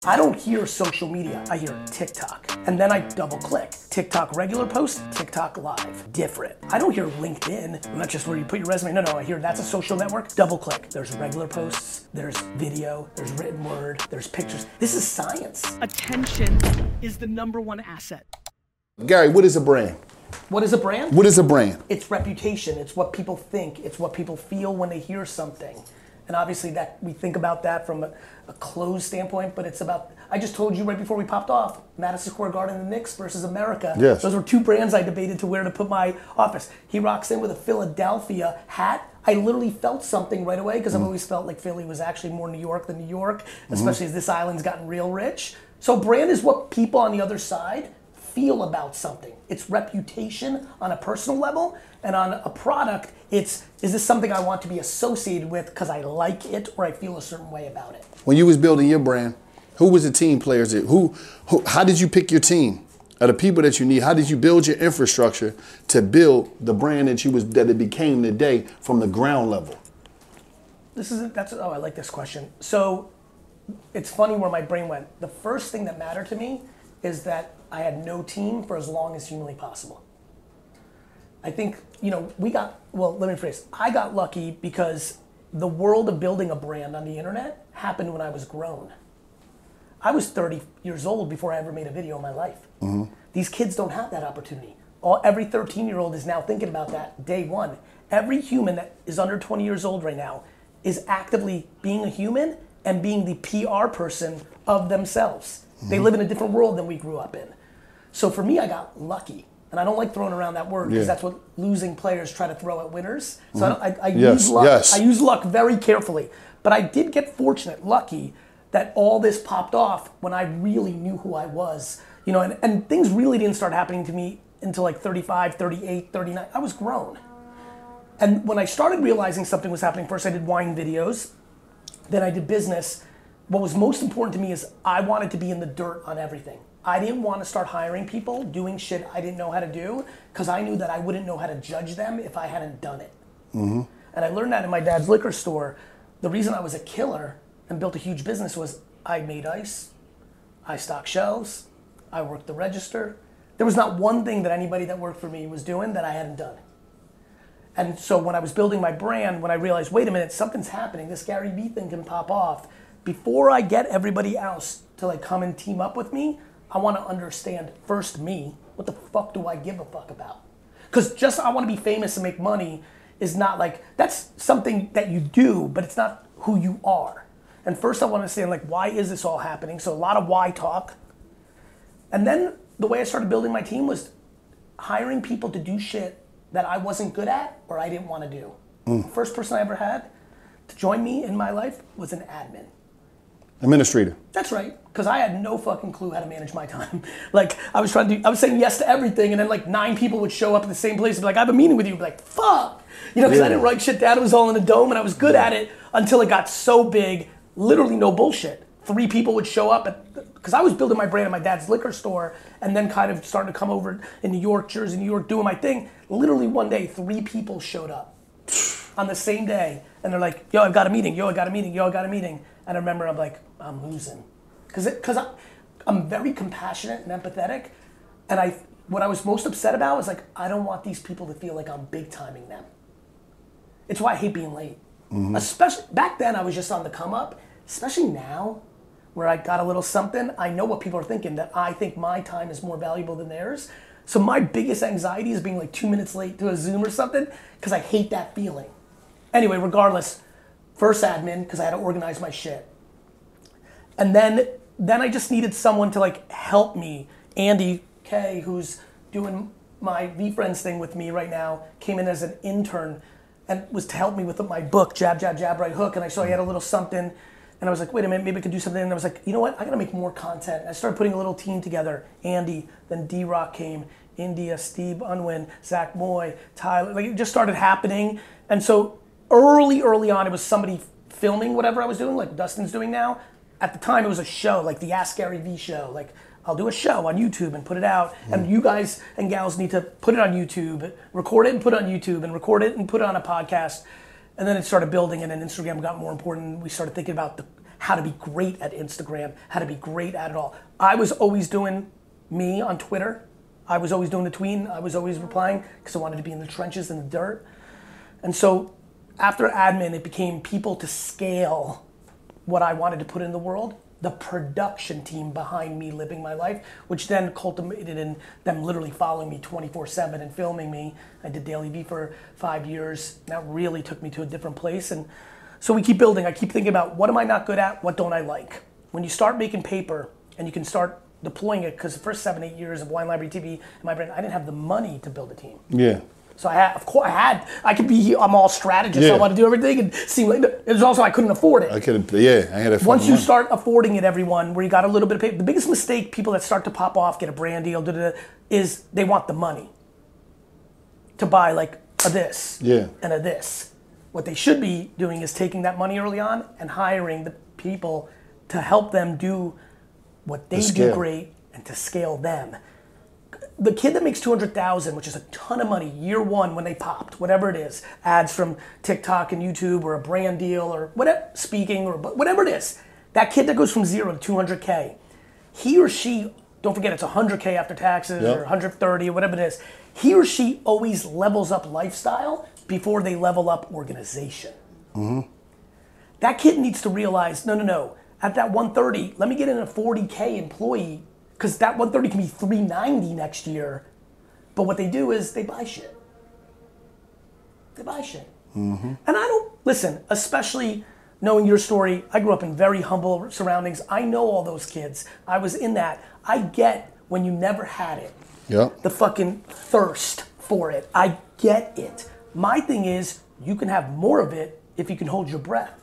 I don't hear social media, I hear TikTok. And then I double click. TikTok regular post, TikTok live. Different. I don't hear LinkedIn, not just where you put your resume. No, I hear that's a social network. Double click. There's regular posts, there's video, there's written word, there's pictures. This is science. Attention is the #1 asset. Gary, what is a brand? What is a brand? What is a brand? It's reputation. It's what people think. It's what people feel when they hear something. And obviously that we think about that from a closed standpoint, but it's about, I just told you right before we popped off, Madison Square Garden, the Knicks versus America. Yes. Those were two brands I debated to where to put my office. He rocks in with a Philadelphia hat. I literally felt something right away because I've always felt like Philly was actually more New York than New York, especially as this island's gotten real rich. So brand is what people on the other side feel about something. It's reputation on a personal level, and on a product, is this something I want to be associated with because I like it or I feel a certain way about it. When you was building your brand, who was the team players? How did you pick your team? Are the people that you need? How did you build your infrastructure to build the brand that it became today from the ground level? I like this question. So it's funny where my brain went. The first thing that mattered to me is that I had no team for as long as humanly possible. I think, let me rephrase. I got lucky because the world of building a brand on the internet happened when I was grown. I was 30 years old before I ever made a video in my life. Mm-hmm. These kids don't have that opportunity. Every 13-year-old is now thinking about that day one. Every human that is under 20 years old right now is actively being a human and being the PR person of themselves. Mm-hmm. They live in a different world than we grew up in. So for me, I got lucky. And I don't like throwing around that word because that's what losing players try to throw at winners. So I use luck. Yes. I use luck very carefully. But I did get lucky that all this popped off when I really knew who I was. And things really didn't start happening to me until like 35, 38, 39. I was grown. And when I started realizing something was happening, first I did wine videos, then I did business. What was most important to me is I wanted to be in the dirt on everything. I didn't want to start hiring people, doing shit I didn't know how to do, because I knew that I wouldn't know how to judge them if I hadn't done it. Mm-hmm. And I learned that in my dad's liquor store. The reason I was a killer and built a huge business was I made ice, I stocked shelves, I worked the register. There was not one thing that anybody that worked for me was doing that I hadn't done. And so when I was building my brand, when I realized, wait a minute, something's happening, this Gary Vee thing can pop off, before I get everybody else to come and team up with me, I want to understand first me, what the fuck do I give a fuck about? Because just I want to be famous and make money is not that's something that you do, but it's not who you are. And first I want to understand why is this all happening? So a lot of why talk. And then the way I started building my team was hiring people to do shit that I wasn't good at or I didn't want to do. The first person I ever had to join me in my life was an admin. Administrator. That's right, because I had no fucking clue how to manage my time. I was saying yes to everything, and then 9 people would show up at the same place and be like, I have a meeting with you. I'd be like, fuck. Because I didn't write shit down. It was all in a dome, and I was good at it until it got so big, literally no bullshit. 3 people would show up, because I was building my brand at my dad's liquor store, and then kind of started to come over in New York, Jersey, New York, doing my thing. Literally one day, 3 people showed up on the same day, and they're like, yo, I've got a meeting, yo, I got a meeting, yo, I got a meeting. And I remember I'm like, I'm losing. Because I'm very compassionate and empathetic. And what I was most upset about was I don't want these people to feel like I'm big timing them. It's why I hate being late. Mm-hmm. Especially, back then I was just on the come up. Especially now, where I got a little something, I know what people are thinking, that I think my time is more valuable than theirs. So my biggest anxiety is being 2 minutes late to a Zoom or something, because I hate that feeling. Anyway, regardless, first admin, because I had to organize my shit. And then I just needed someone to help me. Andy K, who's doing my VeeFriends thing with me right now, came in as an intern and was to help me with my book, Jab, Jab, Jab, Right Hook. And I saw he had a little something. And I was like, wait a minute, maybe I could do something. And I was like, you know what? I got to make more content. And I started putting a little team together. Andy, then D-Rock came, India, Steve Unwin, Zach Moy, Tyler. It just started happening. And so early on, it was somebody filming whatever I was doing, like Dustin's doing now. At the time, it was a show, like the Ask Gary Vee show. I'll do a show on YouTube and put it out, and you guys and gals need to put it on YouTube, record it and put it on YouTube, and record it and put it on a podcast. And then it started building, and then Instagram got more important. We started thinking about how to be great at Instagram, how to be great at it all. I was always doing me on Twitter. I was always doing the tweeting. I was always replying because I wanted to be in the trenches, in the dirt. And so after admin, it became people to scale what I wanted to put in the world, the production team behind me living my life, which then culminated in them literally following me 24/7 and filming me. I did DailyVee for 5 years. That really took me to a different place. And so we keep building. I keep thinking about, what am I not good at? What don't I like? When you start making paper and you can start deploying it, because the first 7-8 years of Wine Library TV in my brain, I didn't have the money to build a team. Yeah. So I'm all strategist. Yeah. I want to do everything and seem like, it was also, I couldn't afford it. I had it. Once you start affording it, everyone, where you got a little bit of paper, the biggest mistake people that start to pop off, get a brand deal, is they want the money to buy like a this and a this. What they should be doing is taking that money early on and hiring the people to help them do what they do great and to scale them. The kid that makes $200,000, which is a ton of money, year one when they popped, whatever it is, ads from TikTok and YouTube or a brand deal or whatever, speaking or whatever it is, that kid that goes from 0 to 200K, he or she, don't forget it's 100K after taxes or 130 or whatever it is, he or she always levels up lifestyle before they level up organization. Mm-hmm. That kid needs to realize, no, at that 130, let me get in a 40K employee, because that 130 can be 390 next year. But what they do is they buy shit. They buy shit. Mm-hmm. And listen, especially knowing your story, I grew up in very humble surroundings. I know all those kids. I was in that. I get when you never had it. Yep. The fucking thirst for it. I get it. My thing is, you can have more of it if you can hold your breath.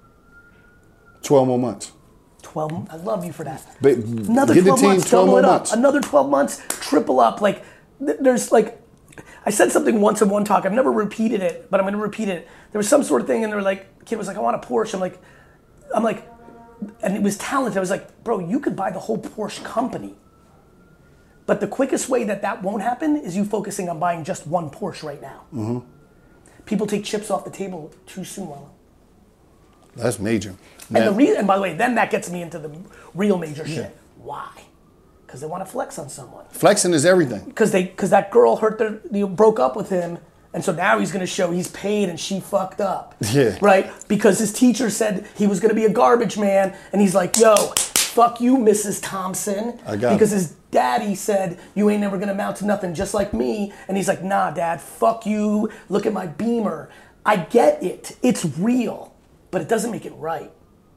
12 more months. 12, I love you for that. But another get 12 the team months, 12 double more it up. months. Another 12 months, triple up. Like, there's like, I said something once in one talk. I've never repeated it, but I'm going to repeat it. There was some sort of thing, and they're like, kid was like, I want a Porsche. I'm like, and it was talented. I was like, bro, you could buy the whole Porsche company. But the quickest way that won't happen is you focusing on buying just one Porsche right now. Mm-hmm. People take chips off the table too soon, Marlon. That's major. And by the way, then that gets me into the real major shit. Why? Because they want to flex on someone. Flexing is everything. Because that girl broke up with him, and so now he's going to show he's paid and she fucked up. Yeah. Right? Because his teacher said he was going to be a garbage man, and he's like, yo, fuck you, Mrs. Thompson. Because his daddy said, you ain't never going to amount to nothing just like me. And he's like, nah, Dad, fuck you. Look at my Beamer. I get it. It's real. But it doesn't make it right.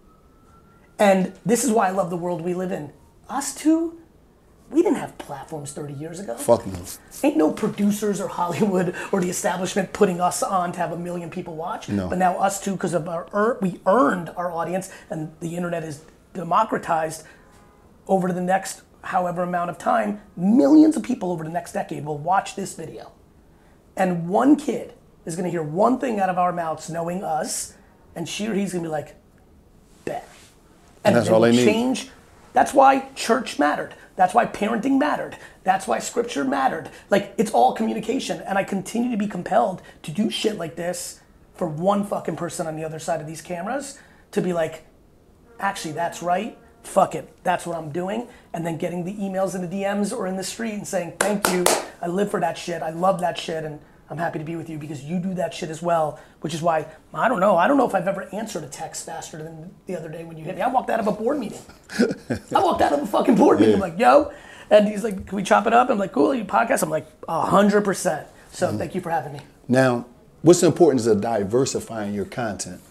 And this is why I love the world we live in. Us two, we didn't have platforms 30 years ago. Fuck no. Ain't no producers or Hollywood or the establishment putting us on to have 1 million people watch. No. But now us two, because of we earned our audience, and the internet is democratized over the next however amount of time, millions of people over the next decade will watch this video. And one kid is going to hear one thing out of our mouths knowing us, and she or he's going to be like, bet. And that's all they need. Change. That's why church mattered. That's why parenting mattered. That's why scripture mattered. Like, it's all communication. And I continue to be compelled to do shit like this for one fucking person on the other side of these cameras to be like, actually, that's right. Fuck it. That's what I'm doing. And then getting the emails in the DMs or in the street and saying, thank you. I live for that shit. I love that shit. And I'm happy to be with you because you do that shit as well, which is why, I don't know if I've ever answered a text faster than the other day when you hit me. I walked out of a board meeting. I walked out of a fucking board meeting. I'm like, yo. And he's like, can we chop it up? I'm like, cool, you podcast? I'm like, 100%. So thank you for having me. Now, what's the importance of diversifying your content?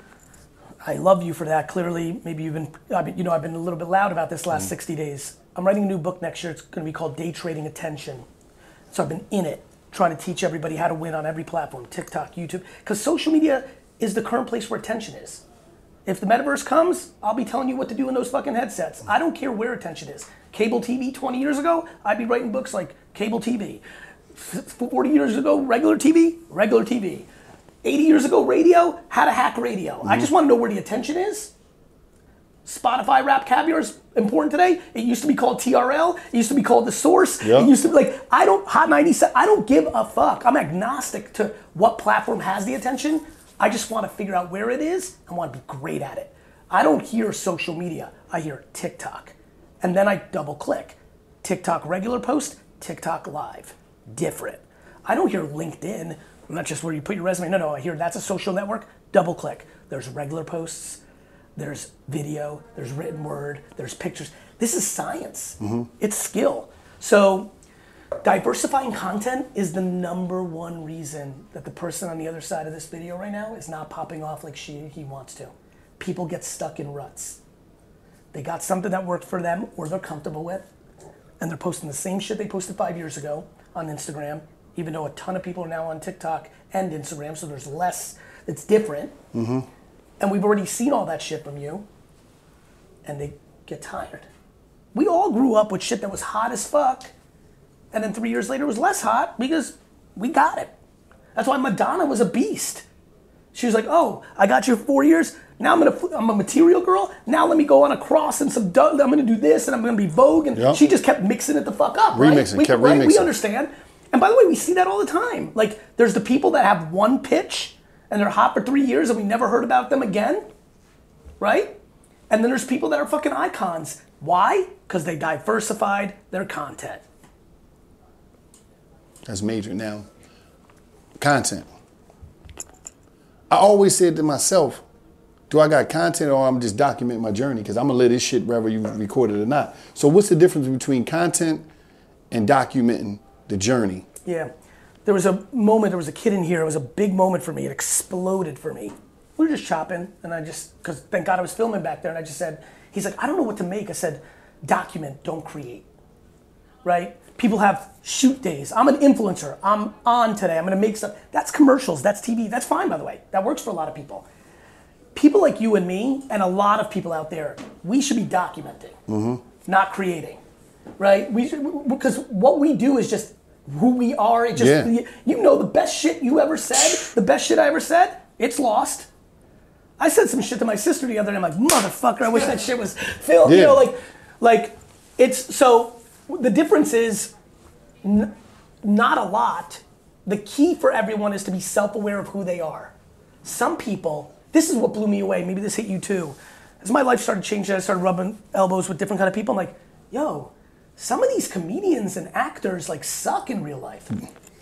I love you for that. Clearly, maybe I've been a little bit loud about this last 60 days. I'm writing a new book next year. It's going to be called Day Trading Attention. So I've been in it, trying to teach everybody how to win on every platform, TikTok, YouTube, because social media is the current place where attention is. If the metaverse comes, I'll be telling you what to do in those fucking headsets. I don't care where attention is. Cable TV 20 years ago, I'd be writing books like Cable TV. 40 years ago, regular TV, regular TV. 80 years ago, radio, how to hack radio. Mm-hmm. I just want to know where the attention is. Spotify rap caviar is important today. It used to be called TRL. It used to be called The Source. Yep. It used to be like, Hot 97, I don't give a fuck. I'm agnostic to what platform has the attention. I just want to figure out where it is and want to be great at it. I don't hear social media. I hear TikTok. And then I double click. TikTok regular post, TikTok live. Different. I don't hear LinkedIn, not just where you put your resume. No, I hear that's a social network. Double click. There's regular posts, there's video, there's written word, there's pictures. This is science. It's skill. So diversifying content is the number one reason that the person on the other side of this video right now is not popping off like he wants to. People get stuck in ruts. They got something that worked for them or they're comfortable with, and they're posting the same shit they posted 5 years ago on Instagram, even though a ton of people are now on TikTok and Instagram, so there's less, it's different. And we've already seen all that shit from you, and they get tired. We all grew up with shit that was hot as fuck, and then 3 years later it was less hot because we got it. That's why Madonna was a beast. She was like, oh, I got you for 4 years. Now I'm a material girl. Now let me go on a cross and I'm gonna do this and I'm gonna be Vogue. And she just kept mixing it the fuck up, right? Remixing. We understand. And by the way, we see that all the time. Like, there's the people that have one pitch and they're hot for 3 years and we never heard about them again, right? And then there's people that are fucking icons. Why? Because they diversified their content. That's major. Now, content. I always said to myself, do I got content or I'm just documenting my journey? Because I'm going to live this shit whether you record it or not. So what's the difference between content and documenting the journey? Yeah. There was a moment, there was a kid in here. It was a big moment for me. It exploded for me. We were just chopping, and because thank God I was filming back there, and I just said, he's like, I don't know what to make. I said, document, don't create, right? People have shoot days. I'm an influencer. I'm on today. I'm going to make stuff. That's commercials. That's TV. That's fine, by the way. That works for a lot of people. People like you and me, and a lot of people out there, we should be documenting, not creating, right? Because what we do is just who we are. It just, you know, the best shit you ever said, the best shit I ever said, it's lost. I said some shit to my sister the other day. I'm like, motherfucker, I wish that shit was filmed. You know, like it's, so the difference is not a lot. The key for everyone is to be self-aware of who they are. Some people, this is what blew me away. Maybe this hit you too. As my life started changing, I started rubbing elbows with different kind of people. I'm like, yo, some of these comedians and actors like suck in real life.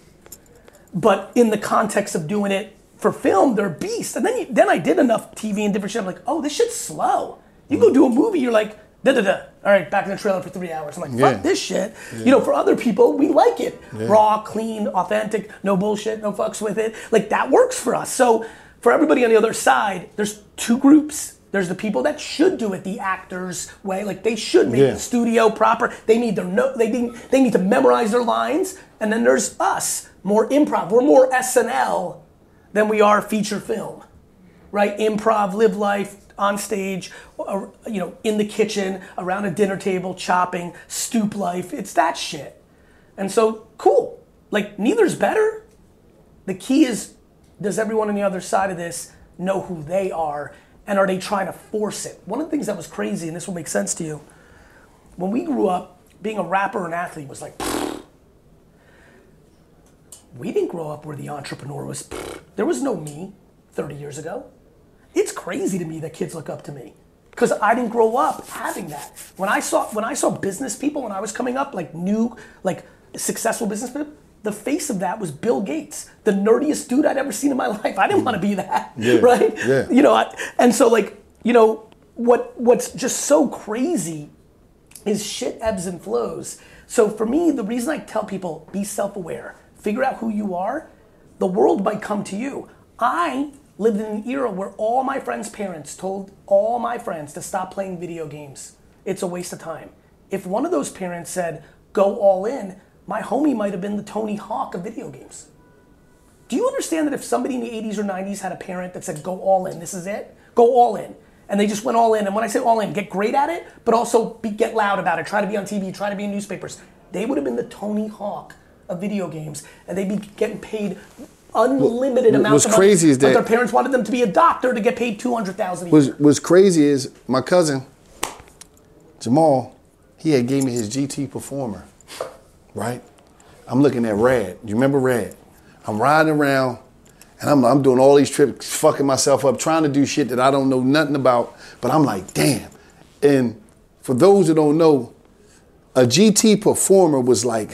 But in the context of doing it for film, they're beasts. And then I did enough TV and different shit. I'm like, oh, this shit's slow. You go do a movie, you're like, da-da-da. All right, back in the trailer for 3 hours. I'm like, fuck this shit. You know, for other people, we like it. Raw, clean, authentic, no bullshit, no fucks with it. Like, that works for us. So for everybody on the other side, there's two groups. There's the people that should do it the actor's way, like they should make the studio proper. They need they need to memorize their lines. And then there's us, more improv. We're more SNL than we are feature film, right? Improv, live life on stage, you know, in the kitchen, around a dinner table, chopping, stoop life. It's that shit. And so, cool. Like, neither's better. The key is, does everyone on the other side of this know who they are, and are they trying to force it? One of the things that was crazy, and this will make sense to you, when we grew up, being a rapper and athlete was like, we didn't grow up where the entrepreneur was, there was no me 30 years ago. It's crazy to me that kids look up to me because I didn't grow up having that. When I saw business people when I was coming up, like new, like successful business people, the face of that was Bill Gates, the nerdiest dude I'd ever seen in my life. I didn't want to be that, right? Yeah. You know, and so like, you know, what's just so crazy is shit ebbs and flows. So for me, the reason I tell people, be self-aware, figure out who you are, the world might come to you. I lived in an era where all my friends' parents told all my friends to stop playing video games. It's a waste of time. If one of those parents said, go all in, my homie might have been the Tony Hawk of video games. Do you understand that if somebody in the 80s or 90s had a parent that said, go all in, this is it, go all in, and they just went all in, and when I say all in, get great at it, but also get loud about it, try to be on TV, try to be in newspapers, they would have been the Tony Hawk of video games, and they'd be getting paid unlimited amounts of money. What's crazy is that, but their parents wanted them to be a doctor to get paid $200,000 a year. What's crazy is my cousin, Jamal, he had gave me his GT Performer, right? I'm looking at Rad. You remember Rad? I'm riding around, And I'm doing all these trips, fucking myself up, trying to do shit that I don't know nothing about. But I'm like, damn. And for those that don't know, a GT performer was like,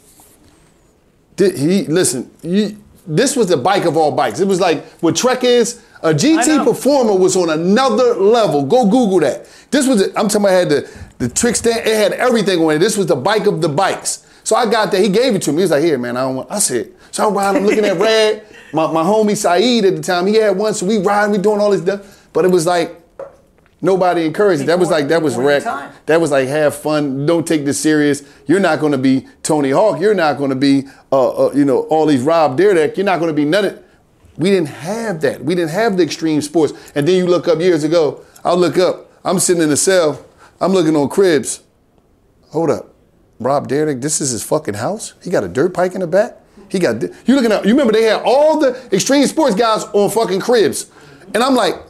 this was the bike of all bikes. It was like what Trek is. A GT performer was on another level. Go Google that. This was, I'm talking about, it had the trick stand, it had everything on it. This was the bike of the bikes. So I got that, he gave it to me. He was like, here, man, I said, so I'm riding, I'm looking at Rad. My homie Saeed at the time, he had one, so we riding, we doing all this stuff. But it was like, nobody encouraged it. That was wreck. That was like, have fun, don't take this serious. You're not gonna be Tony Hawk, you're not gonna be, all these Rob Dyrdek, you're not gonna be none of it. We didn't have that. We didn't have the extreme sports. And then you look up years ago, I'll look up, I'm sitting in the cell, I'm looking on Cribs. Hold up, Rob Dyrdek, this is his fucking house? He got a dirt bike in the back? You remember they had all the extreme sports guys on fucking Cribs. And I'm like,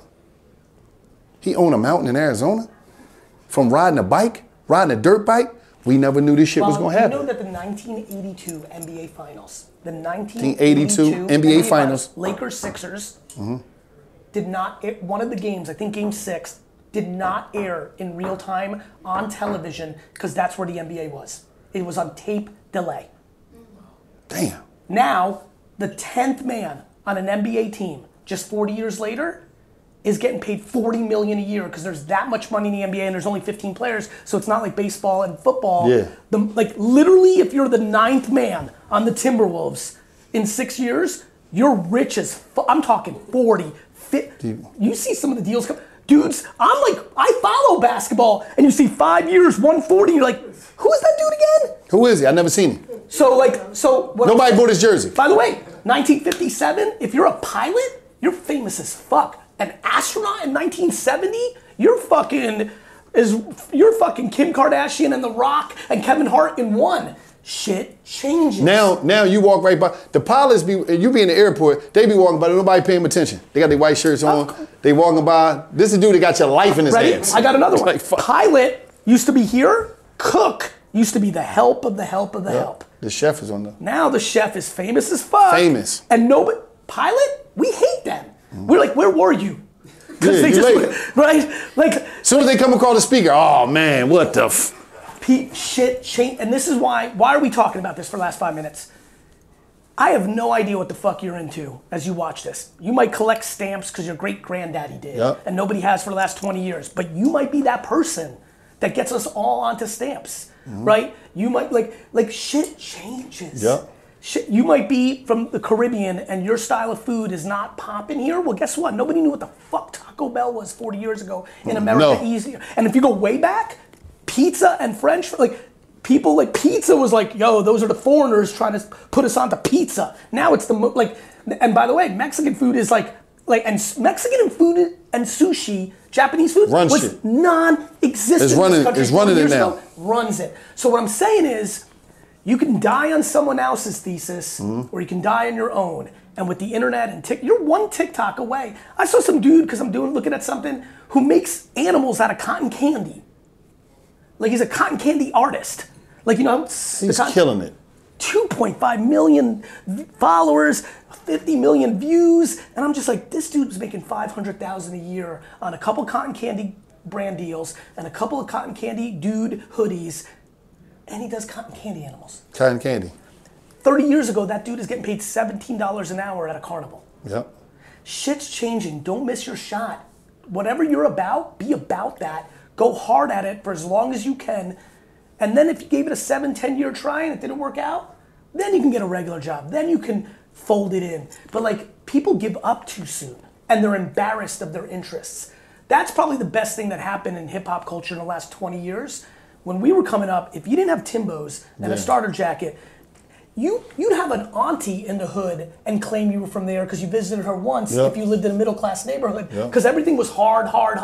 he owned a mountain in Arizona? From riding a bike, riding a dirt bike? We never knew this shit was gonna happen. You know that the 1982 NBA Finals, the 1982 NBA Finals, Lakers Sixers, did not, one of the games, I think game 6, did not air in real time on television because that's where the NBA was. It was on tape delay. Damn. Now, the 10th man on an NBA team, just 40 years later, is getting paid $40 million a year because there's that much money in the NBA and there's only 15 players, so it's not like baseball and football. Yeah. Literally, if you're the 9th man on the Timberwolves in 6 years, you're rich as I'm talking 40, 50. You see some of the deals come. Dudes, I'm like, I follow basketball, and you see 5 years, 140, you're like, who is that dude again? Who is he? I never seen him. Nobody bought his jersey. By the way, 1957, if you're a pilot, you're famous as fuck. An astronaut in 1970, you're fucking Kim Kardashian and The Rock and Kevin Hart in one. Shit changes. Now you walk right by. The pilots you be in the airport, they be walking by, nobody paying attention. They got their white shirts on, they walking by. This is a dude that got your life in his hands. I got another one. Like, pilot used to be here, cook used to be the help of the help of the help. The chef is on the. Now the chef is famous as fuck. Famous. And pilot, we hate them. We're like, where were you? Yeah, they right? Like, as soon as they come across the speaker, oh man, what the shit change. And this is why are we talking about this for the last 5 minutes? I have no idea what the fuck you're into as you watch this. You might collect stamps because your great granddaddy did, and nobody has for the last 20 years. But you might be that person that gets us all onto stamps, right? You might like shit changes. Yep. Shit, you might be from the Caribbean and your style of food is not popping here. Well, guess what? Nobody knew what the fuck Taco Bell was 40 years ago in America. Easier. And if you go way back, pizza and French, people like pizza was like, yo, those are the foreigners trying to put us onto pizza. Now it's and by the way, Mexican food is and Mexican food and sushi, Japanese food was non-existent. It's running it now. Runs it. So what I'm saying is, you can die on someone else's thesis, or you can die on your own. And with the internet and you're one TikTok away. I saw some dude, because I'm looking at something, who makes animals out of cotton candy. Like, he's a cotton candy artist. He's killing it. 2.5 million followers, 50 million views. And I'm just like, this dude's making $500,000 a year on a couple cotton candy brand deals and a couple of cotton candy dude hoodies. And he does cotton candy animals. Cotton candy. 30 years ago, that dude is getting paid $17 an hour at a carnival. Yep. Shit's changing. Don't miss your shot. Whatever you're about, be about that. Go hard at it for as long as you can. And then if you gave it a 7-10 year try and it didn't work out, then you can get a regular job. Then you can fold it in. But people give up too soon and they're embarrassed of their interests. That's probably the best thing that happened in hip hop culture in the last 20 years. When we were coming up, if you didn't have Timbos and a starter jacket, you'd have an auntie in the hood and claim you were from there because you visited her once if you lived in a middle class neighborhood because everything was hard.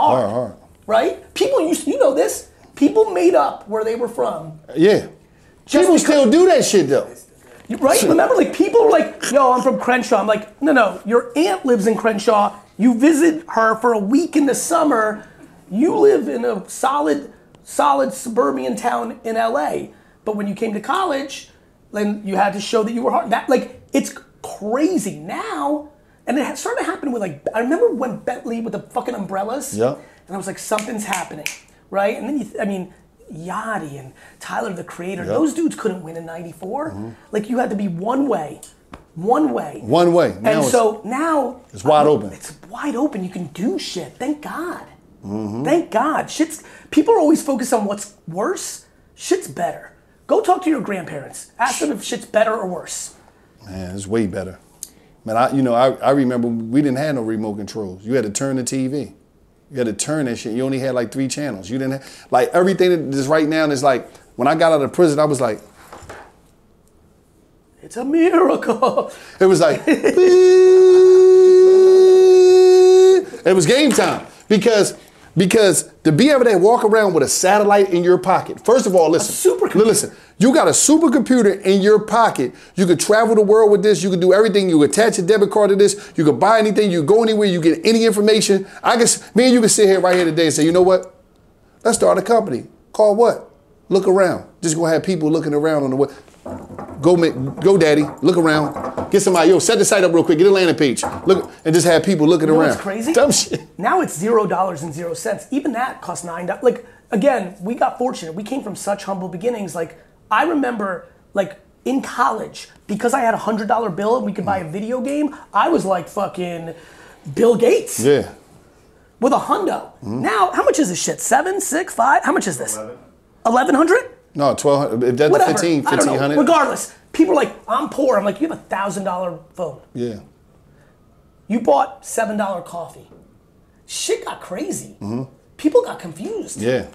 Right? People you know this, people made up where they were from. Yeah. People still do that shit though. Right? Remember, people were like, yo, I'm from Crenshaw. I'm like, no, your aunt lives in Crenshaw. You visit her for a week in the summer. You live in a solid suburban town in LA. But when you came to college, then you had to show that you were hard. It's crazy. Now And it started happening with like, I remember when Bentley with the fucking umbrellas. Yep. And I was like, something's happening, right? And then Yachty and Tyler, the Creator, those dudes couldn't win in '94. Like you had to be one way. One way. Now now it's wide open. It's wide open. You can do shit. Thank God. Thank God. People are always focused on what's worse. Shit's better. Go talk to your grandparents. Ask them if shit's better or worse. Man, it's way better. Man, I remember we didn't have no remote controls. You had to turn the TV. You had to turn that shit. You only had like 3 channels. You didn't have, like everything that is right now is like, when I got out of prison, I was like, it's a miracle. it was like, it was game time. Because to be able to walk around with a satellite in your pocket, first of all, listen, you got a supercomputer in your pocket. You could travel the world with this. You could do everything. You could attach a debit card to this. You could buy anything. You could go anywhere. You get any information. Me and you can sit here right here today and say, you know what? Let's start a company. Call what? Look Around. Just gonna have people looking around on the way. Go, daddy. Look around. Get somebody. Set the site up real quick. Get a landing page. Look, and just have people looking around. What's crazy? Dumb shit. Now it's $0.00. Even that costs $9. Like again, we got fortunate. We came from such humble beginnings. Like I remember, like in college, because I had $100 bill and we could buy a video game. I was like fucking Bill Gates. Yeah. With a hundo. Now, how much is this shit? 7, 6, 5? How much is this? 1,100? No, 1,200. If that's Whatever. 1,500. Regardless, people are like, I'm poor. I'm like, you have a $1,000 phone. Yeah. You bought $7 coffee. Shit got crazy. People got confused. Yeah.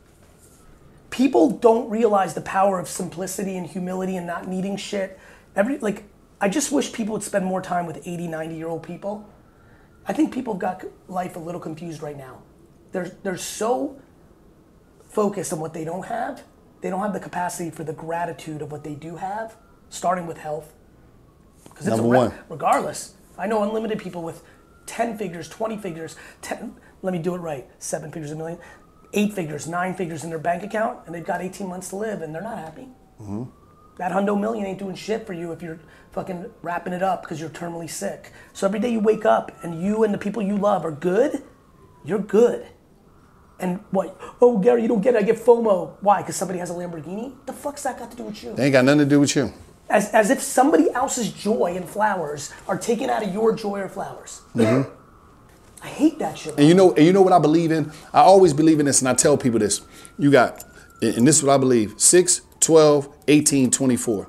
People don't realize the power of simplicity and humility and not needing shit. I just wish people would spend more time with 80, 90-year-old people. I think people have got life a little confused right now. They're so focused on what they don't have. They don't have the capacity for the gratitude of what they do have, starting with health. Because it's Number one. Regardless, I know unlimited people with 10 figures, 20 figures, let me do it right, 7 figures, a million, 8 figures, 9 figures in their bank account, and they've got 18 months to live, and they're not happy. That $100 million ain't doing shit for you if you're fucking wrapping it up because you're terminally sick. So every day you wake up and you and the people you love are good, you're good. And what? Oh, Gary, you don't get it. I get FOMO. Why? Because somebody has a Lamborghini? The fuck's that got to do with you? They ain't got nothing to do with you. As if somebody else's joy and flowers are taken out of your joy or flowers. I hate that shit. And you know what I believe in? I always believe in this, and I tell people this. You got, and this is what I believe, 6, 12, 18, 24.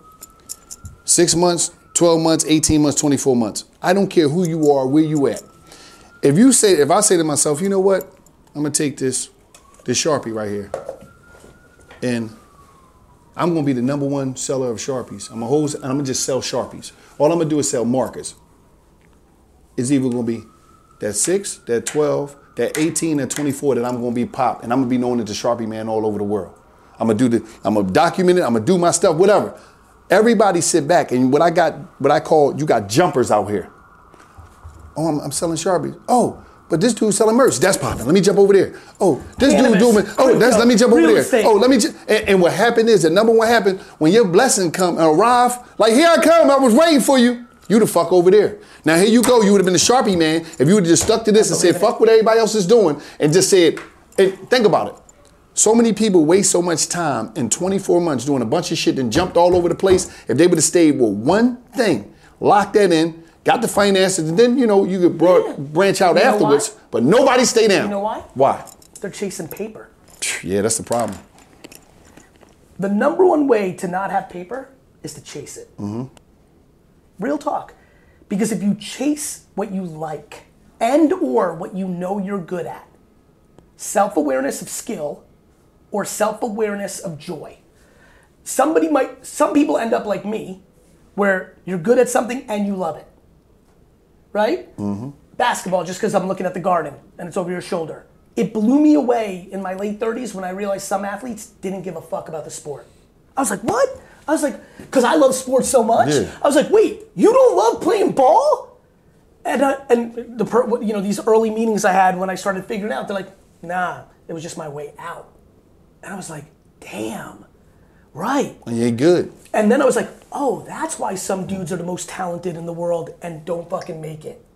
6 months, 12 months, 18 months, 24 months. I don't care who you are, where you at. If I say to myself, you know what? I'm gonna take this Sharpie right here, and I'm gonna be the #1 seller of Sharpies. I'm gonna just sell Sharpies. All I'm gonna do is sell markers. It's either gonna be that 6, that 12, that 18, that 24 that I'm gonna be popped, and I'm gonna be known as the Sharpie man all over the world. I'm gonna document it. I'm gonna do my stuff, whatever. Everybody sit back, and what I call, you got jumpers out here. Oh, I'm selling Sharpies. Oh, but this dude's selling merch. That's popping. Let me jump over there. Oh, this dude's doing. Oh, let me jump over there. Estate. Oh, let me. And what happened is, the number one happened when your blessing come and arrive. Like, here I come. I was waiting for you. You the fuck over there. Now here you go. You would have been the Sharpie man if you would have just stuck to this and said, fuck what everybody else is doing, and just said, think about it. So many people waste so much time in 24 months doing a bunch of shit and jumped all over the place. If they would have stayed with one thing, locked that in, got the finances, and then, you could branch out afterwards. Why? But nobody stay down. You know why? Why? They're chasing paper. Yeah, that's the problem. The #1 way to not have paper is to chase it. Real talk. Because if you chase what you like and or what you know you're good at, self-awareness of skill or self-awareness of joy. Some people end up like me, where you're good at something and you love it. Right? Basketball, just because I'm looking at the garden and it's over your shoulder. It blew me away in my late 30s when I realized some athletes didn't give a fuck about the sport. I was like, what? I was like, because I love sports so much. Yeah. I was like, wait, you don't love playing ball? And these early meetings I had when I started figuring out, they're like, nah, it was just my way out. And I was like, damn, right. And you ain't good. And then I was like, oh, that's why some dudes are the most talented in the world and don't fucking make it.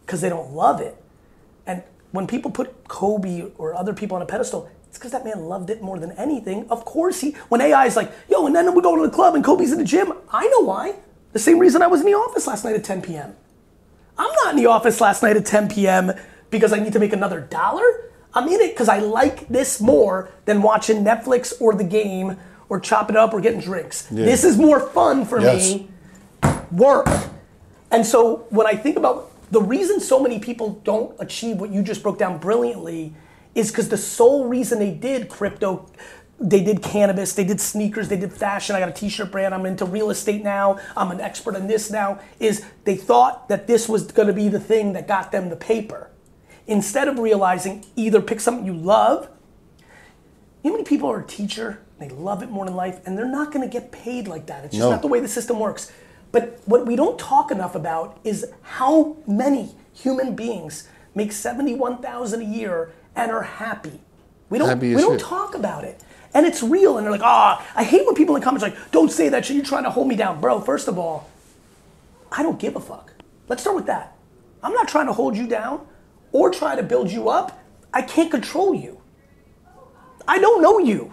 because they don't love it. And when people put Kobe or other people on a pedestal, it's because that man loved it more than anything. Of course when AI is like, yo, and then we go to the club and Kobe's in the gym, I know why. The same reason I was in the office last night at 10 p.m. I'm not in the office last night at 10 p.m. because I need to make another dollar. I'm in it because I like this more than watching Netflix or the game or chopping it up or getting drinks. Yeah. This is more fun for me. Work. And so when I think about the reason so many people don't achieve what you just broke down brilliantly is because the sole reason they did crypto, they did cannabis, they did sneakers, they did fashion, I got a t-shirt brand, I'm into real estate now, I'm an expert in this now, is they thought that this was gonna be the thing that got them the paper. Instead of realizing either pick something you love, you know how many people are a teacher, they love it more than life, and they're not gonna get paid like that. It's just not the way the system works. But what we don't talk enough about is how many human beings make $71,000 a year and are happy. We don't talk about it. And it's real, and they're like, I hate when people in the comments are like, don't say that shit, you're trying to hold me down. Bro, first of all, I don't give a fuck. Let's start with that. I'm not trying to hold you down or try to build you up. I can't control you. I don't know you.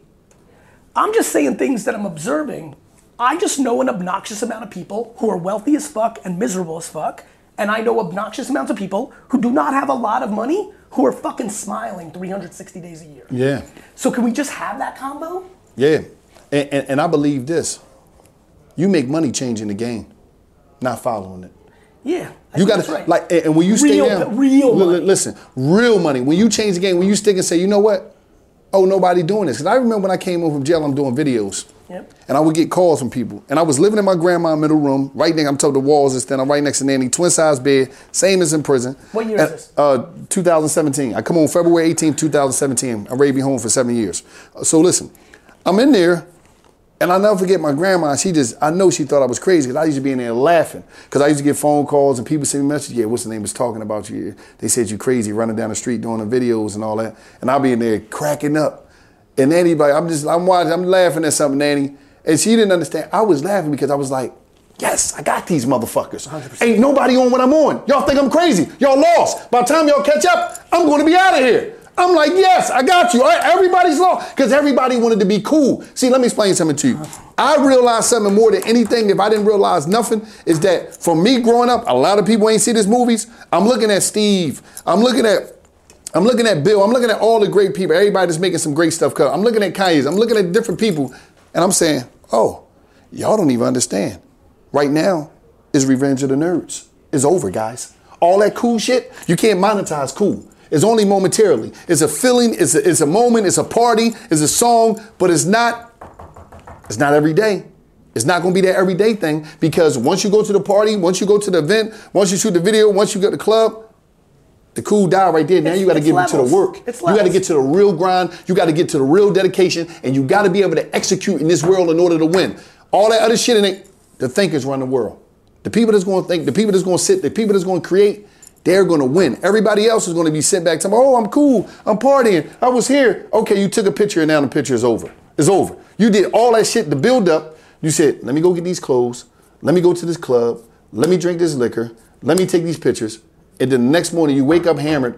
I'm just saying things that I'm observing. I just know an obnoxious amount of people who are wealthy as fuck and miserable as fuck, and I know obnoxious amounts of people who do not have a lot of money who are fucking smiling 360 days a year. Yeah. So can we just have that combo? Yeah. And I believe this. You make money changing the game, not following it. Yeah. You got to, right. like, and when you stay down. Real money. Listen, real money. When you change the game, when you stick and say, you know what? Oh, nobody doing this. Because I remember when I came home from jail, I'm doing videos. Yep. And I would get calls from people. And I was living in my grandma's middle room, right next, I'm told the walls is thin. I'm right next to Nanny, twin size bed, same as in prison. What year is this? 2017. I come home February 18, 2017. I'm ready to be home for 7 years. So listen, I'm in there, and I'll never forget my grandma. I know she thought I was crazy because I used to be in there laughing. Because I used to get phone calls and people send me messages. Yeah, what's the name was talking about you? They said you crazy running down the street doing the videos and all that. And I'll be in there cracking up. And Nanny, I'm laughing at something, Nanny. And she didn't understand. I was laughing because I was like, yes, I got these motherfuckers. 100%. Ain't nobody on what I'm on. Y'all think I'm crazy. Y'all lost. By the time y'all catch up, I'm going to be out of here. I'm like, yes, I got you. Everybody's lost because everybody wanted to be cool. See, let me explain something to you. I realized something more than anything, if I didn't realize nothing, is that for me growing up, a lot of people ain't see these movies. I'm looking at Steve. I'm looking at Bill. I'm looking at all the great people. Everybody that's making some great stuff. I'm looking at Kanye's. I'm looking at different people. And I'm saying, oh, y'all don't even understand. Right now is Revenge of the Nerds. It's over, guys. All that cool shit, you can't monetize cool. It's only momentarily. It's a feeling, it's a moment, it's a party, it's a song, but it's not every day. It's not gonna be that everyday thing because once you go to the party, once you go to the event, once you shoot the video, once you go to the club, the cool die right there. Now you got to get into the work. You got to get to the real grind. You got to get to the real dedication, and you got to be able to execute in this world in order to win. All that other shit the thinkers run the world. The people that's going to think, the people that's going to sit, the people that's going to create, they're going to win. Everybody else is going to be sitting back saying, oh, I'm cool. I'm partying. I was here. Okay, you took a picture and now the picture is over. It's over. You did all that shit to build up. You said, let me go get these clothes. Let me go to this club. Let me drink this liquor. Let me take these pictures. And then the next morning you wake up hammered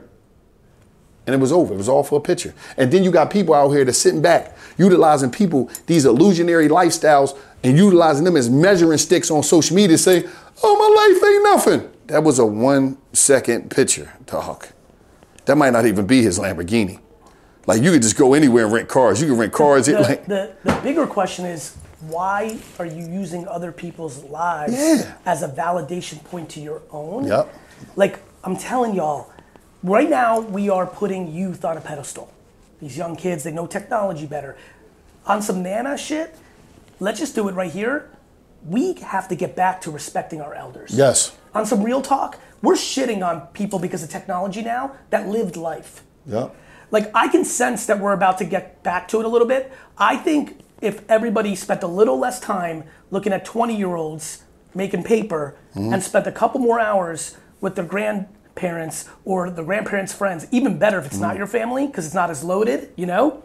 and it was over. It was all for a picture. And then you got people out here that's sitting back, utilizing people, these illusionary lifestyles, and utilizing them as measuring sticks on social media to say, oh, my life ain't nothing. That was a 1 second picture, dog. That might not even be his Lamborghini. Like you could just go anywhere and rent cars. You can rent cars. The bigger question is, why are you using other people's lives as a validation point to your own? Yep. Like, I'm telling y'all, right now we are putting youth on a pedestal. These young kids, they know technology better. On some Nana shit, let's just do it right here. We have to get back to respecting our elders. Yes. On some real talk, we're shitting on people because of technology now that lived life. Yep. Like, I can sense that we're about to get back to it a little bit. I think if everybody spent a little less time looking at 20-year-olds making paper and spent a couple more hours with their grandparents or the grandparents' friends, even better if it's not your family because it's not as loaded, you know?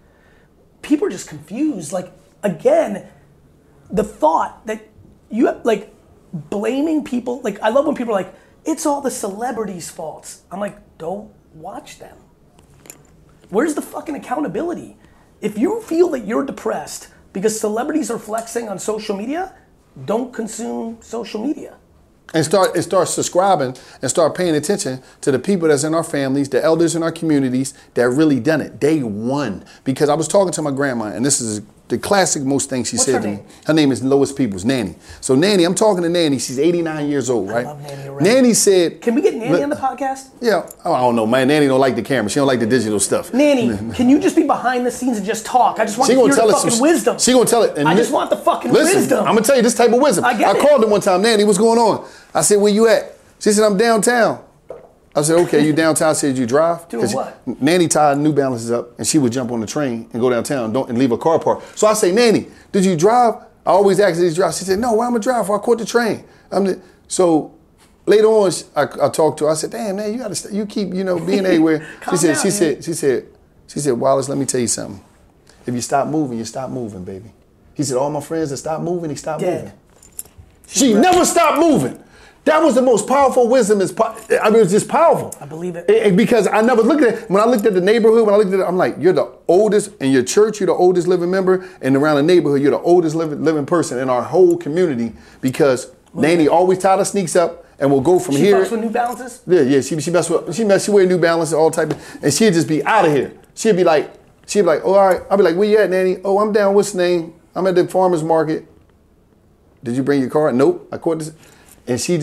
People are just confused. Like, again, the thought that you, like, blaming people, like, I love when people are like, it's all the celebrities' faults. I'm like, don't watch them. Where's the fucking accountability? If you feel that you're depressed because celebrities are flexing on social media, don't consume social media. And start subscribing and start paying attention to the people that's in our families, the elders in our communities that really done it. They won. Because I was talking to my grandma, and this is the classic most thing she What's said her to me. name? Her name is Lois Peoples, Nanny. So Nanny, I'm talking to Nanny. She's 89 years old, right? I love Nanny already. Nanny said, Can we get Nanny on the podcast? yeah, oh, I don't know, man. Nanny don't like the camera. She don't like the digital stuff. Nanny, can you just be behind the scenes and just talk? I just want She to gonna hear tell the us fucking some wisdom. She gonna tell it. And I just want the fucking listen, wisdom. I'm gonna tell you this type of wisdom. I get it. called her one time, Nanny, what's going on? I said, where you at? She said, I'm downtown. I said, okay, you downtown. I said, you drive? Doing 'Cause what? Nanny tied New Balances up, and she would jump on the train and go downtown and leave her car parked. So I say, Nanny, did you drive? I always ask, did you drive? She said, no, why am I driving? I caught the train. So later on, I talked to her. I said, damn, man, you gotta, you keep, being everywhere. Calm she down, said, Wallace, let me tell you something. If you stop moving, you stop moving, baby. He said, all my friends that stop moving, they stop Dead. moving. She never stopped moving. That was the most powerful wisdom. It was just powerful. I believe it. Because I never looked at it. When I looked at the neighborhood, I'm like, you're the oldest in your church, you're the oldest living member, and around the neighborhood, you're the oldest living person in our whole community because Nanny always tied her sneaks up and we'll go from She here. fucks with New Balances? Yeah, she wear New Balances, all type of, and she'd just be out of here. She'd be like, oh, all right. I'll be like, where you at, Nanny? Oh, I'm down, what's the name? I'm at the farmer's market. Did you bring your car? Nope, I caught this. And she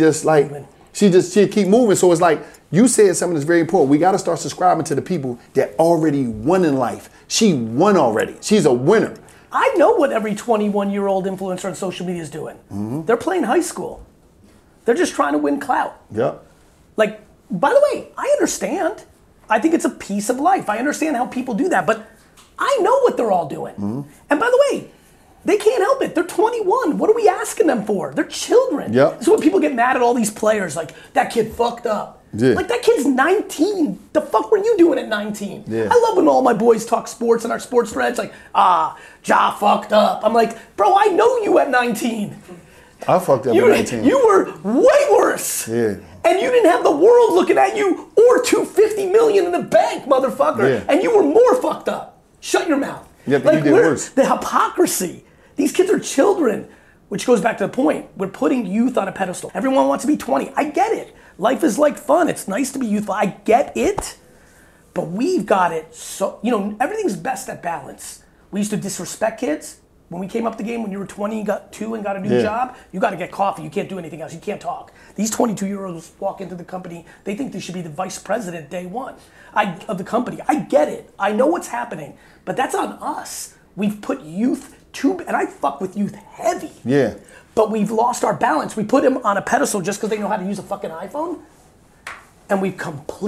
she'd keep moving. So it's like, you said something that's very important. We got to start subscribing to the people that already won in life. She won already. She's a winner. I know what every 21-year-old influencer on social media is doing. Mm-hmm. They're playing high school. They're just trying to win clout. Yep. Like, by the way, I understand. I think it's a piece of life. I understand how people do that, but I know what they're all doing. Mm-hmm. And by the way, they can't help it. They're 21. What are we asking them for? They're children. Yep. This is when people get mad at all these players, like, that kid fucked up. Yeah. Like, that kid's 19. The fuck were you doing at 19? Yeah. I love when all my boys talk sports in our sports threads, like, Ja fucked up. I'm like, bro, I know you at 19. I fucked up at 19. You were way worse. Yeah. And you didn't have the world looking at you or $250 million in the bank, motherfucker. Yeah. And you were more fucked up. Shut your mouth. Yeah, but you did worse. The hypocrisy. These kids are children, which goes back to the point. We're putting youth on a pedestal. Everyone wants to be 20. I get it. Life is like fun. It's nice to be youthful. I get it. But we've got it so, everything's best at balance. We used to disrespect kids. When we came up the game, when you were 20 and got a new job, you got to get coffee. You can't do anything else. You can't talk. These 22-year-olds walk into the company. They think they should be the vice president day one of the company. I get it. I know what's happening. But that's on us. We've put youth and I fuck with youth heavy. Yeah. But we've lost our balance. We put them on a pedestal just because they know how to use a fucking iPhone. And we've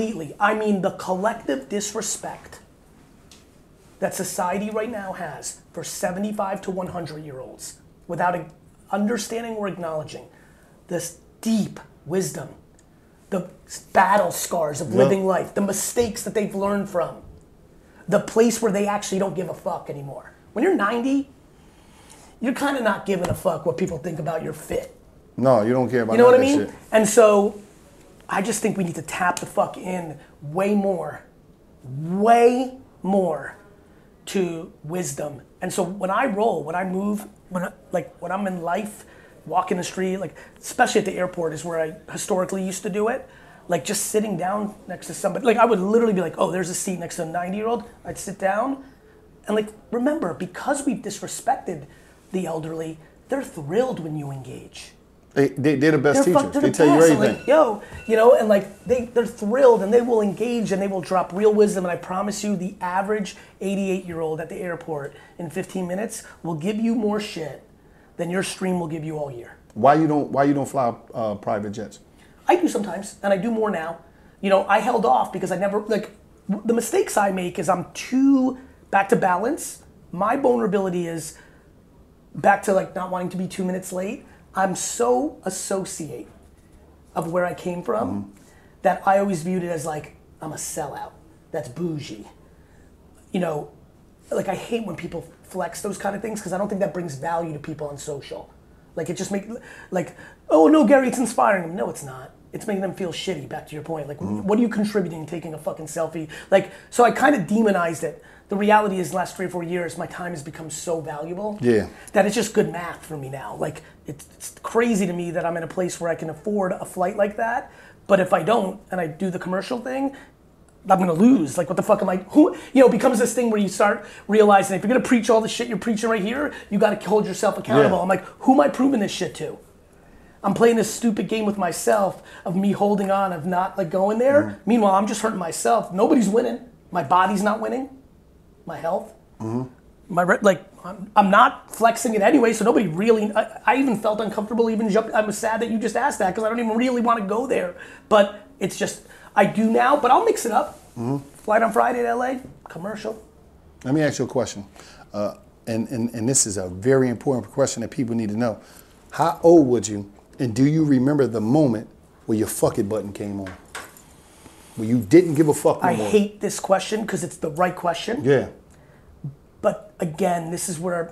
the collective disrespect that society right now has for 75 to 100-year-olds without understanding or acknowledging this deep wisdom, the battle scars of living life, the mistakes that they've learned from, the place where they actually don't give a fuck anymore. When you're 90, you're kind of not giving a fuck what people think about your fit. No, you don't care about You know what I that mean? shit. And so I just think we need to tap the fuck in way more to wisdom. And so when I roll, when I move, when I'm in life, walk in the street, like especially at the airport is where I historically used to do it. Like just sitting down next to somebody, like I would literally be like, oh, there's a seat next to a 90-year-old. I'd sit down and like, remember, because we've disrespected the elderly, they're thrilled when you engage. They're the best teachers. They're They the tell you best. everything. I'm like, and like they're thrilled and they will engage and they will drop real wisdom. And I promise you, the average 88-year-old at the airport in 15 minutes will give you more shit than your stream will give you all year. Why you don't fly private jets? I do sometimes, and I do more now. I held off because I never, the mistakes I make is I'm too back to balance. My vulnerability is back to not wanting to be 2 minutes late. I'm so associate of where I came from that I always viewed it as I'm a sellout. That's bougie. I hate when people flex those kind of things because I don't think that brings value to people on social. It just oh no, Gary, it's inspiring them. No, it's not. it's making them feel shitty, back to your point. Like, what are you contributing taking a fucking selfie? Like, so I kind of demonized it. The reality is, the last 3 or 4 years, my time has become so valuable that it's just good math for me now. Like, it's crazy to me that I'm in a place where I can afford a flight like that, but if I don't, and I do the commercial thing, I'm gonna lose. Like, what the fuck am I, who, you know, it becomes this thing where you start realizing if you're gonna preach all the shit you're preaching right here, you gotta hold yourself accountable. I'm like, who am I proving this shit to? I'm playing this stupid game with myself of me holding on, of not like going there. Meanwhile, I'm just hurting myself. Nobody's winning. My body's not winning. My health. I'm not flexing it anyway, so nobody really, I even felt uncomfortable even jumping. I'm sad that you just asked that because I don't even really want to go there. But it's just, I do now, but I'll mix it up. Flight on Friday to LA, commercial. Let me ask you a question. And this is a very important question that people need to know. How old would you, and do you remember the moment where your fuck it button came on? Where you didn't give a fuck no more? I hate this question because it's the right question. Yeah. But again, this is where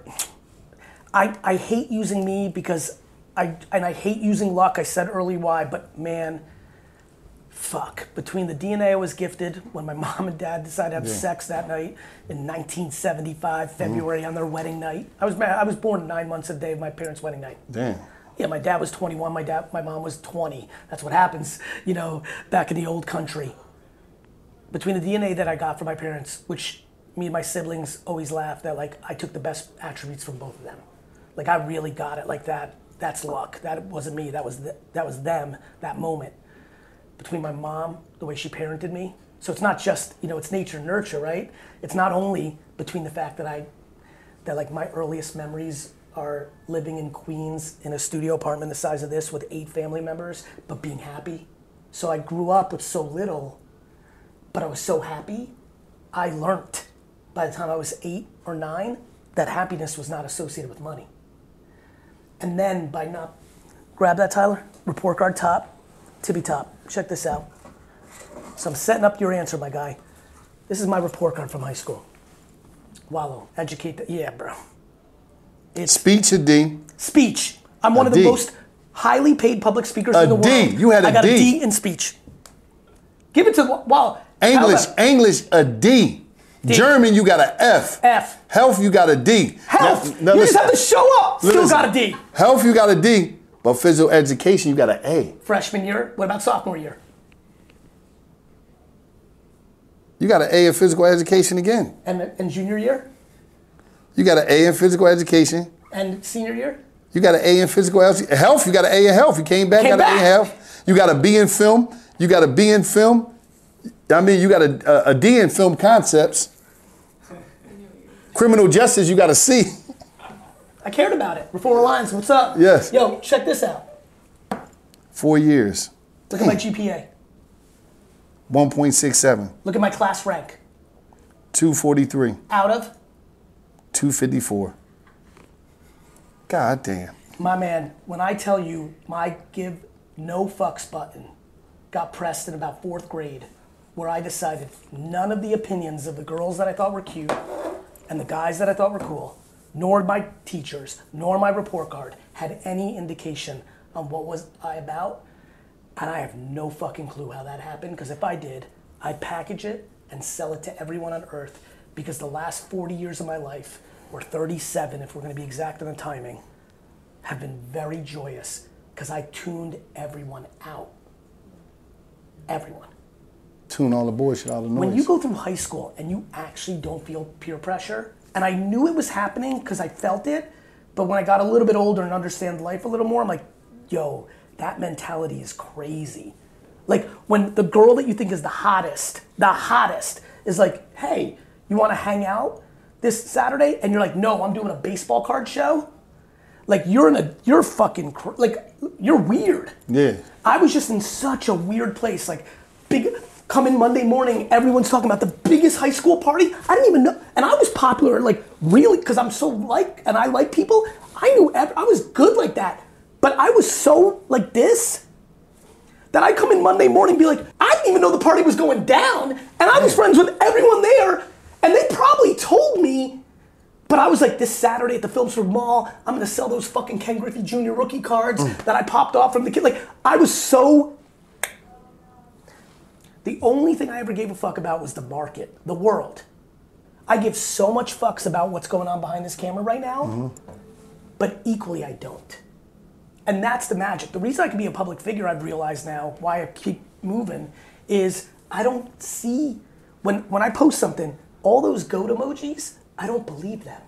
I hate using me because I hate using luck. I said early why, but man, fuck. Between the DNA I was gifted when my mom and dad decided to have sex that night in 1975, February on their wedding night. I was born 9 months a day of my parents' wedding night. Damn. Yeah, my dad was 21, my mom was 20. That's what happens, you know, back in the old country. Between the DNA that I got from my parents, which me and my siblings always laugh that like I took the best attributes from both of them. Like I really got it like that. That's luck. That wasn't me. That was them, that moment. Between my mom, the way she parented me. So it's not just, you know, it's nature and nurture, right? It's not only between the fact that like my earliest memories are living in Queens in a studio apartment the size of this with 8 family members, but being happy. So I grew up with so little, but I was so happy. I learned by the time I was 8 or 9 that happiness was not associated with money. And then by not, grab that, Tyler, report card top, tippy top. Check this out. So I'm setting up your answer, my guy. This is my report card from high school. Wallow, educate, yeah, bro. It's speech or D? Speech. I'm one of the most highly paid public speakers in the world. A D. You had a D. I got a D in speech. Give it to Wallow. English, a D. German, you got an F. F. Health, you got a D. Health. Now you just have to show up. Still got a D. Health, you got a D. But physical education, you got an A. Freshman year. What about sophomore year? You got an A in physical education again. And junior year? You got an A in physical education. And senior year? You got an A in physical health. You got an A in health. You came back, got an A in health. You got a B in film. You got a B in film. I mean, you got a D in film concepts. Criminal justice, you got a C. I cared about it. Reform Alliance, what's up? Yes. Yo, check this out. 4 years. Look at my GPA. 1.67. Look at my class rank. 243. Out of? 254. God damn. My man, when I tell you my give no fucks button got pressed in about 4th grade, where I decided none of the opinions of the girls that I thought were cute and the guys that I thought were cool, nor my teachers, nor my report card had any indication on what was I about. And I have no fucking clue how that happened, because if I did, I'd package it and sell it to everyone on earth, because the last 40 years of my life, or 37 if we're gonna be exact on the timing, have been very joyous, because I tuned everyone out. Everyone. Tune all the bullshit, all the noise. When you go through high school and you actually don't feel peer pressure, and I knew it was happening because I felt it, but when I got a little bit older and understand life a little more, I'm like, yo, that mentality is crazy. Like when the girl that you think is the hottest is like, hey, you wanna hang out this Saturday? And you're like, no, I'm doing a baseball card show. Like you're fucking, like you're weird. Yeah. I was just in such a weird place, like come in Monday morning, everyone's talking about the biggest high school party. I didn't even know, and I was popular, like really, because I'm so and I like people. I knew I was good like that, but I was so like this that I come in Monday morning and be like, I didn't even know the party was going down, and I was friends with everyone there, and they probably told me, but I was like, this Saturday at the Phillipsburg Mall, I'm gonna sell those fucking Ken Griffey Jr. rookie cards that I popped off from the kid. Like, I was so The only thing I ever gave a fuck about was the market, the world. I give so much fucks about what's going on behind this camera right now, but equally I don't. And that's the magic. The reason I can be a public figure, I've realized now, why I keep moving, is I don't see, when I post something, all those goat emojis, I don't believe them.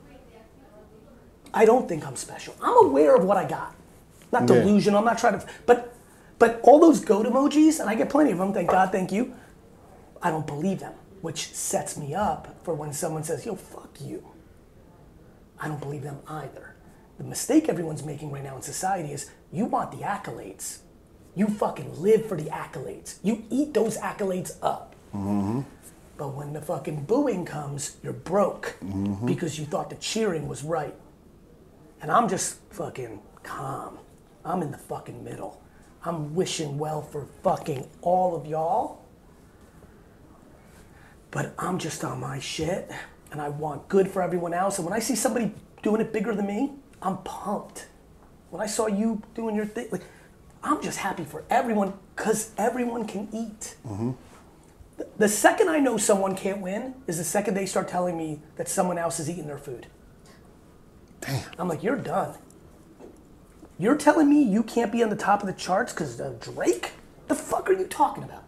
I don't think I'm special. I'm aware of what I got. Not delusional, I'm not trying to, but all those goat emojis, and I get plenty of them, thank God, thank you, I don't believe them, which sets me up for when someone says, yo, fuck you. I don't believe them either. The mistake everyone's making right now in society is you want the accolades. You fucking live for the accolades. You eat those accolades up. But when the fucking booing comes, you're broke because you thought the cheering was right. And I'm just fucking calm. I'm in the fucking middle. I'm wishing well for fucking all of y'all. But I'm just on my shit and I want good for everyone else. And when I see somebody doing it bigger than me, I'm pumped. When I saw you doing your thing, like, I'm just happy for everyone because everyone can eat. The second I know someone can't win is the second they start telling me that someone else is eating their food. Damn. I'm like, you're done. You're telling me you can't be on the top of the charts because of Drake? The fuck are you talking about?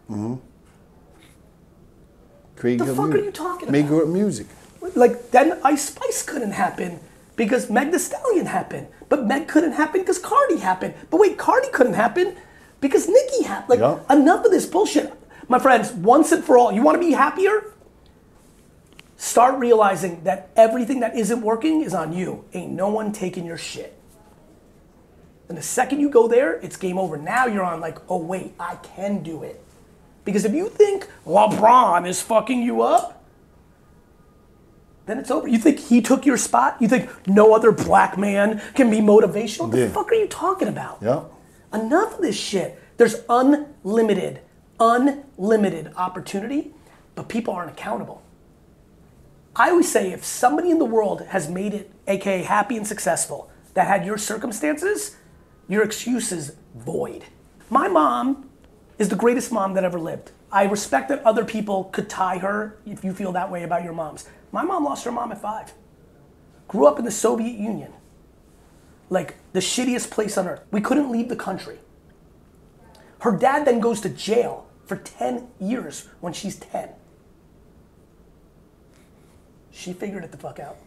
Create The good fuck music. are you talking Make about? good music. Like, then Ice Spice couldn't happen because Meg Thee Stallion happened. But Meg couldn't happen because Cardi happened. But wait, Cardi couldn't happen because Nicki happened. Like, enough of this bullshit. My friends, once and for all, you want to be happier? Start realizing that everything that isn't working is on you. Ain't no one taking your shit. And the second you go there, it's game over. Now you're on like, oh wait, I can do it. Because if you think LeBron is fucking you up, then it's over. You think he took your spot? You think no other black man can be motivational? What the fuck are you talking about? Enough of this shit. There's unlimited opportunity, but people aren't accountable. I always say if somebody in the world has made it, aka happy and successful, that had your circumstances, your excuse is void. My mom is the greatest mom that ever lived. I respect that other people could tie her if you feel that way about your moms. My mom lost her mom at 5. Grew up in the Soviet Union. Like the shittiest place on earth. We couldn't leave the country. Her dad then goes to jail for 10 years when she's 10. She figured it the fuck out.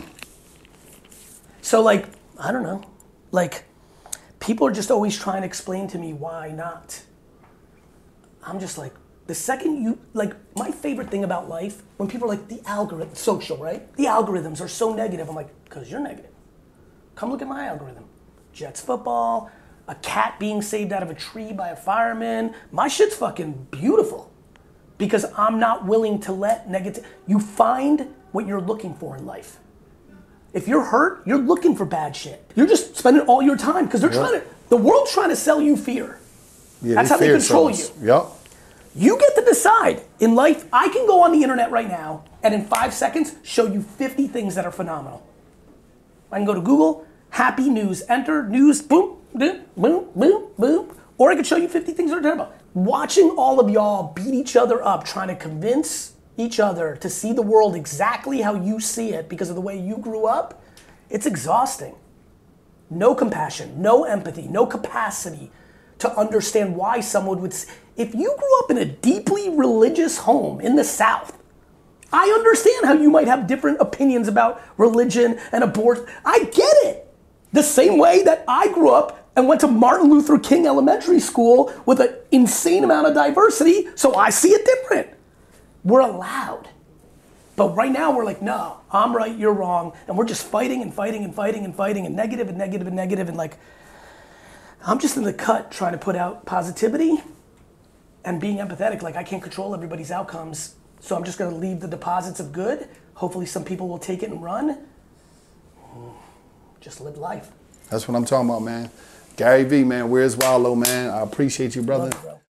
So like, I don't know. Like, people are just always trying to explain to me why not. I'm just like, the second you, like, my favorite thing about life, when people are like, the algorithm, social, right? The algorithms are so negative. I'm like, because you're negative. Come look at my algorithm. Jets football, a cat being saved out of a tree by a fireman. My shit's fucking beautiful. Because I'm not willing to let negative, you find what you're looking for in life. If you're hurt, you're looking for bad shit. You're just spending all your time, because they're trying to, the world's trying to sell you fear. That's how they control you. You get to decide. In life, I can go on the internet right now and in 5 seconds show you 50 things that are phenomenal. I can go to Google, happy news, enter news, boom, boom, boom, boom, boom. Or I could show you 50 things that are terrible. Watching all of y'all beat each other up, trying to convince each other to see the world exactly how you see it because of the way you grew up, it's exhausting. No compassion, no empathy, no capacity to understand why someone would, if you grew up in a deeply religious home in the South, I understand how you might have different opinions about religion and abortion. I get it. The same way that I grew up and went to Martin Luther King Elementary School with an insane amount of diversity, so I see it different. We're allowed. But right now we're like, no, I'm right, you're wrong. And we're just fighting and fighting and fighting and fighting and negative and negative and negative and like, I'm just in the cut trying to put out positivity and being empathetic. Like I can't control everybody's outcomes. So I'm just gonna leave the deposits of good. Hopefully some people will take it and run. Just live life. That's what I'm talking about, man. Gary V, man, where's Wallow, man? I appreciate you, brother. Love you, bro.